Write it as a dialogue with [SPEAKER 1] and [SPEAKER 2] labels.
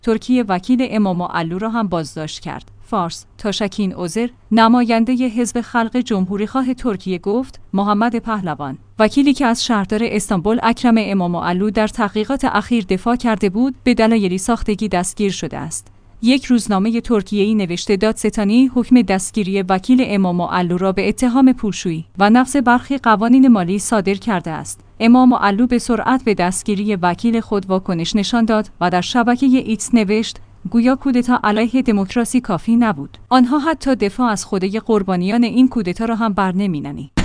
[SPEAKER 1] ترکیه وکیل اماماللو را هم بازداشت کرد. فارس: تاشکین اوزر، نماینده حزب خلق جمهوریخواه ترکیه گفت محمد پهلوان، وکیلی که از شهردار استانبول اکرم اماماللو در تحقیقات اخیر دفاع کرده بود، به دلایلی ساختگی دستگیر شده است. یک روزنامه ترکیه‌ای نوشته دادستانی حکم دستگیری وکیل اماماللو را به اتهام پولشویی و نقض برخی قوانین مالی صادر کرده است. اماماللو به سرعت به دستگیری وکیل خود واکنش نشان داد و در شبکه ایکس نوشت گویا کودتا علیه دموکراسی کافی نبود. آنها حتی دفاع از خودی قربانیان این کودتا را هم برنمی‌دارند.